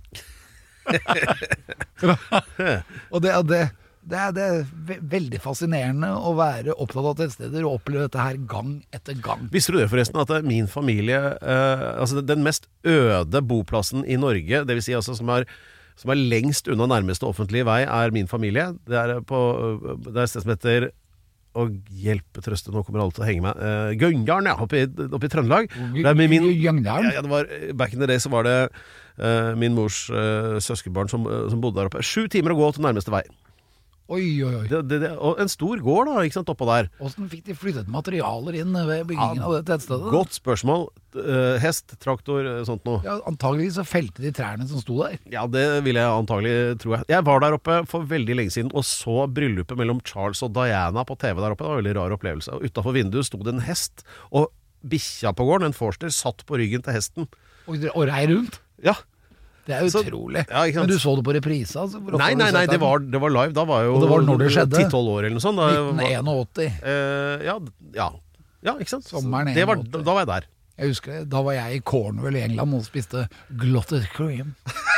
Og det veldig fascinerende å være opptatt av tettsteder og oppleve dette her gang etter gang. Visste du det forresten, at min familie, altså den mest øde boplassen i Norge, det vil si altså som lengst unna nærmeste offentlige vei, min familie. Det et sted som heter hjelpe trøste, nå kommer alle til å henge meg. Gøngdalen, oppe i Trøndelag. Back in the day så var det min mors søskenbarn som bodde der oppe. 7 timer å gå til nærmeste vei. Oi. Og en stor gård da, ikke sant, oppå der. Hvordan fikk de flyttet materialer inn ved byggingen av det tettstedet? Godt spørsmål. Hest, traktor, sånt noe. Ja, antageligvis så felte de trærne som sto der. Ja, det vil jeg antagelig, tror jeg. Jeg var der oppe for veldig lenge siden og så bryllupet mellom Charles og Diana på TV der oppe. Det var en veldig rar opplevelse. Og utenfor vinduet stod det en hest, og bikkja på gården, en forster, satt på ryggen til hesten. Og rei rundt? Ja. Det utrolig. Men du så det på reprise? Altså, nei, det var live. Da var jo og det var når det skjedde? 10-12 år eller noe sånt. 1981. Ja, ikke sant? Sommeren 81. Da var jeg der. Jeg husker det, da var jeg i Cornwall i England og spiste glotted cream.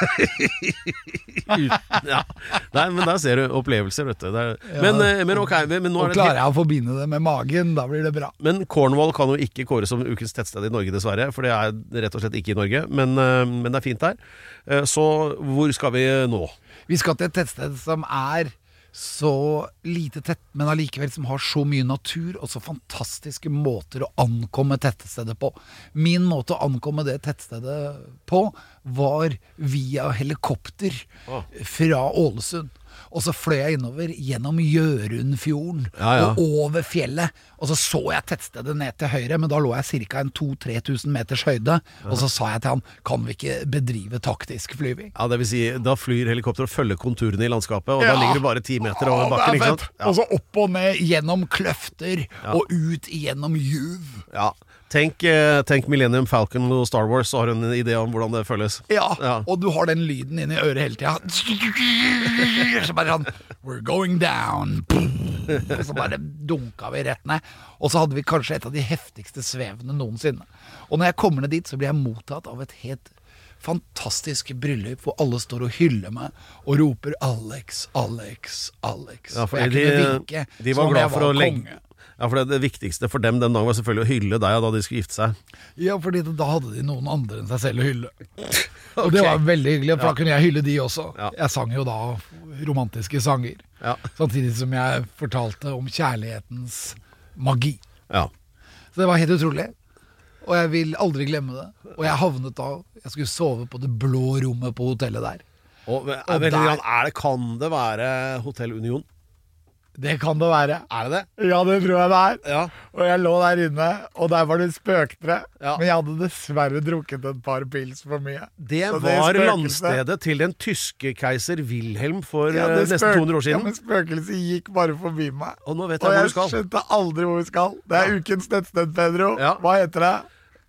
Nei, men der ser du opplevelser, vet du. Men ok, men nå og klarer jeg å forbinde det med magen, da blir det bra. Men Cornwall kan jo ikke kåres som ukens tettsted i Norge, dessverre, for det rett og slett ikke i Norge, men det fint der. Så hvor skal vi nå? Vi skal til et tettsted som så lite tett, men allikevel som har så mye natur og så fantastiske måter å ankomme tettstedet på. Min måte å ankomme det tettstedet på var via helikopter fra Ålesund. Og så fløy jeg innover gjennom Gjørundfjorden og over fjellet. Og så jeg tettstedet ned til høyre, men da lå jeg cirka 2-3 tusen meters høyde. Og så sa jeg til han, kan vi ikke bedrive taktisk flyving? Ja, det vil si, da flyr helikopter og følger konturene i landskapet, og da ligger du bare 10 meter over bakken, ikke sant? Og så opp og ned gjennom kløfter og ut gjennom juv. Ja. Tenk Millennium Falcon og Star Wars, så har du en idé om hvordan det føles. Ja, og du har den lyden inn i øret hele tiden. Så bare sånn, we're going down. Og så bare dunka vi rett ned. Og så hadde vi kanskje et av de heftigste svevene noensinne. Og når jeg kommer ned dit, så blir jeg mottatt av et helt fantastisk bryllup hvor alle står og hyller meg og roper Alex, Alex, Alex. Ja, for jeg kunne vinke de var som glad jeg for å var legge konge. Ja, for det viktigste for dem den dagen var selvfølgelig å hylle deg da de skulle gifte seg. Ja, fordi da hadde de noen andre enn seg selv å hylle. Og det var veldig hyggelig, for da kunne jeg hylle de også. Jeg sang jo da romantiske sanger, samtidig som jeg fortalte om kjærlighetens magi. Så det var helt utrolig. Og jeg vil aldri glemme det. Og jeg havnet da, jeg skulle sove på det blå rommet på hotellet der. Og kan det være Hotell Union? Det kan det være. Er det det? Ja, det tror jeg det er. Og jeg lå der inne, og der var det spøktere. Men jeg hadde dessverre drukket et par pils for mye. Det var landstedet til den tyske keiser Wilhelm for nesten 200 år siden. Ja, men spøkelset gikk bare forbi meg. Og nå vet jeg hvor du skal. Og jeg skjønte aldri hvor vi skal. Det er ukens nettsted, Pedro. Hva heter det?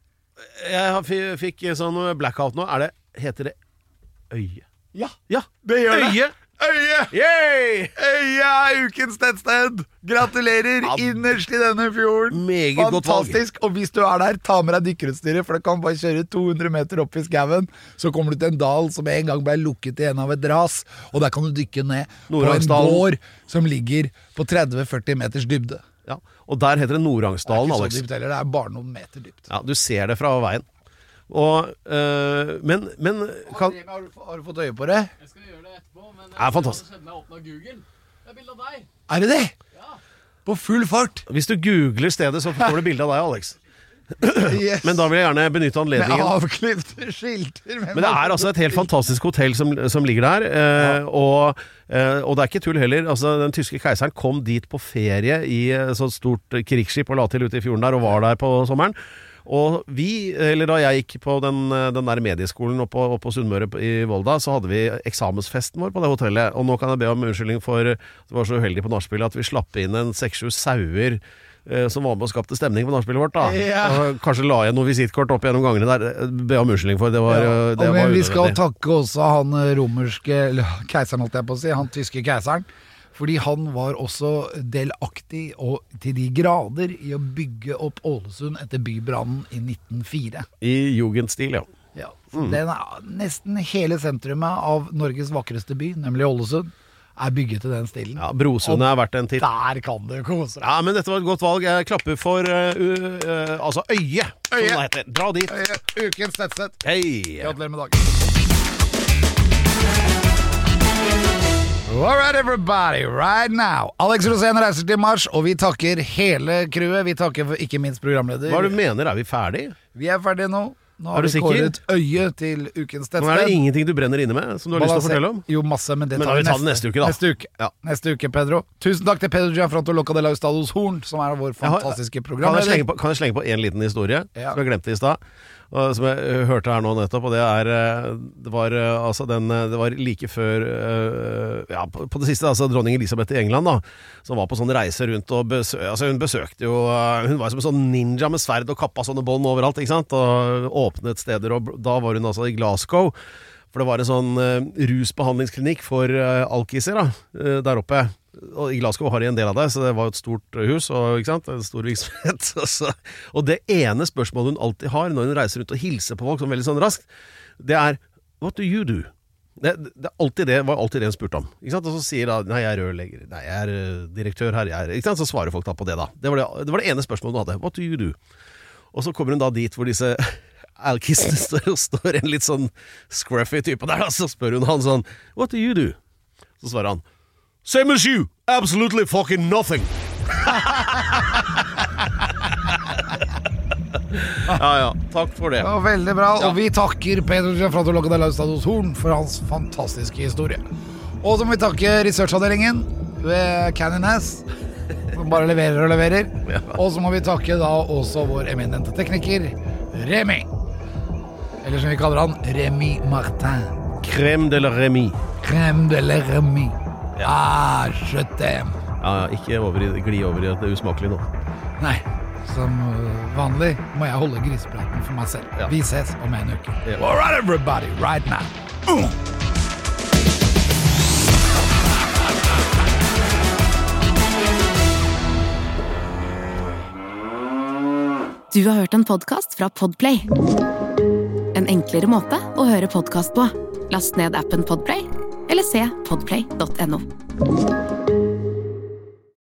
Jeg fikk sånn blackout nå. Heter det Øye? Ja, det gjør det. Øye! Yay! Øye er ukens nettsted! Gratulerer innerst i denne fjorden. Meget godt valg. Fantastisk. Og hvis du er der, ta med deg dykkerutstyret, for du kan bare kjøre 200 meter opp i skauen. Så kommer du til en dal som en gang ble lukket i en av et ras, og der kan du dykke ned på en gård som ligger på 30-40 meters dybde. Ja, og der heter det Norangsdalen, Alex. Det er ikke så dypt heller, det er bare noen meter dypt. Ja, du ser det fra veien. Og, men har du fått øye på det? Jeg skal gjøre det etterpå, men det er fantastisk. Jeg åpnet Google. Det er bilde av deg. Er det det? Ja. På full fart. Hvis du googler stedet, så får du bilde av deg, Alex. Men da vil jeg gjerne benytte anledningen. Med avklipte skilter. Men det er altså et helt fantastisk hotell som ligger der, og det er ikke tull heller. Altså, den tyske keiseren kom dit på ferie i så stort krigsskip og la til ute i fjorden der, og var der på sommeren. Og da jeg gikk på den der medieskolen oppe på Sunnmøre i Volda, så hadde vi eksamensfesten vår på det hotellet. Og nå kan jeg be om unnskyldning for at vi var så uheldige på nachspielet at vi slapp inn en 6-7 sauer som var med og skapte stemning på nachspielet vårt da. Og kanskje la jeg noen visitkort opp gjennom gangene der. Be om unnskyldning for det var men vi skal takke også han romerske keiseren, holdt jeg på å si, han tyske keiseren. Fordi han var også delaktig og til de grader i å bygge opp Ålesund etter bybrannen i 1904. I jugendstil, ja. Den nesten hele sentrumet av Norges vakreste by, nemlig Ålesund, er bygget til den stilen. Ja, Brosundet er verdt en titt. Der kan du kose deg. Ja, men dette var et godt valg. Jeg klapper for altså Øye, som det heter. Dra dit. Øye, ukens nettsted. Hei! Gratulerer med dagen. All right, everybody, right now. Alex Rosén reiser til Mars, og vi takker hele crewet. Vi takker for ikke minst programleder. Hva du mener, er vi ferdige? Vi er ferdige nå. Nå har vi kåret Øye til ukens nettsted. Nå er det ingenting du brenner inne med, som du har lyst til å fortelle om? Jo, masse, men det tar vi neste uke, da. Neste uke, Pedro. Tusen takk til Pedro Gianfranto Locadella Ustados Horn, som er vår fantastiske programleder. Kan jeg slenge på en liten historie, som jeg glemte i stad? Som jeg hørte her nå nettopp, og det var like før på det siste, altså dronning Elisabeth i England da, som var på sånn reise rundt og hun besøkte jo, hun var som en sånn ninja med sverd og kappa sånne bånd overalt, ikke sant, og åpnet steder, og da var hun altså i Glasgow, for det var en sånn rusbehandlingsklinikk for alkiser da, der oppe. Og i Glasgow har de en del av det, så det var jo et stort hus og, ikke sant, en stor virksomhet og det ene spørsmålet hun alltid har når hun reiser rundt og hilser på folk sånn veldig sånn raskt, det er what do you do? Det var alltid det hun spurte om, ikke sant? Og så sier da, nei, jeg er rørlegger, nei, jeg er direktør her, ikke sant? Så svarer folk da på det da. Det var det ene spørsmålet hun hadde, what do you do? Og så kommer hun da dit hvor disse alkisene står en litt sånn scruffy type der, så spør hun han sånn, what do you do? Så svarer han, same as you, absolutely fucking nothing. Ja, takk for det. Ja, veldig bra, og vi takker Pedro Gianfranto Locadella Ustados Horn for hans fantastiske historie. Og så må vi takke researchavdelingen ved Canyon Ass, som bare leverer og leverer. Og så må vi takke da også vår eminente tekniker, Remy. Eller som vi kaller han, Remy Martin. Crème de la Remy. Crème de la Remy. Je t'aime. Ja, ikke gli over i at det er usmakelig nå. Nei, som vanlig må jeg holde grisepraten for meg selv. Vi ses om en uke. All right, everybody, right now. Du har hørt en podcast fra Podplay. En enklere måte å høre podcast på. Last ned appen Podplay, eller se podplay.no.